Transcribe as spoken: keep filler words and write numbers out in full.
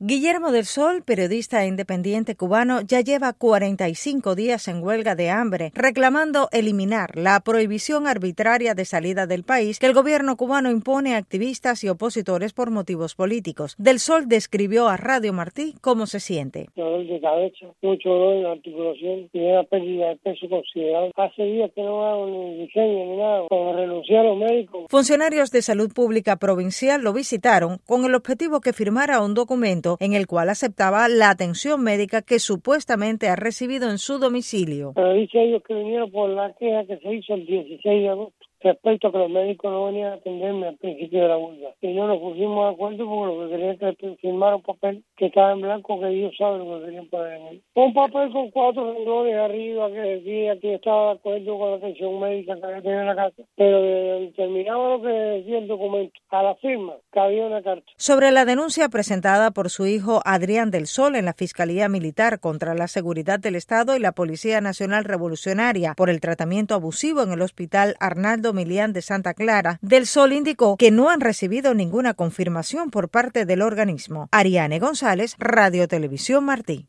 Guillermo del Sol, periodista e independiente cubano, ya lleva cuarenta y cinco días en huelga de hambre, reclamando eliminar la prohibición arbitraria de salida del país que el gobierno cubano impone a activistas y opositores por motivos políticos. Del Sol describió a Radio Martí cómo se siente. Dolor de cabeza, mucho dolor en la articulación y una pérdida de peso considerable. Hace días que no hago ni diseño ni nada, como renuncié a los médicos. Funcionarios de salud pública provincial lo visitaron con el objetivo que firmara un documento en el cual aceptaba la atención médica que supuestamente ha recibido en su domicilio. Pero dice ellos que vinieron por la queja que se hizo el dieciséis de agosto. Respecto a que los médicos no venían a atenderme al principio de la huelga. Y no nos pusimos de acuerdo porque lo que querían que firmara un papel que estaba en blanco, que ellos saben lo que querían poner en él. Un papel con cuatro renglones arriba que decía que estaba de acuerdo con la atención médica que había tenido en la casa. Pero de, terminaba lo que decía el documento. A la firma cabía una carta. Sobre la denuncia presentada por su hijo Adrián del Sol en la Fiscalía Militar contra la Seguridad del Estado y la Policía Nacional Revolucionaria por el tratamiento abusivo en el Hospital Arnaldo Milián de Santa Clara, Del Sol indicó que no han recibido ninguna confirmación por parte del organismo. Ariane González, Radio Televisión Martí.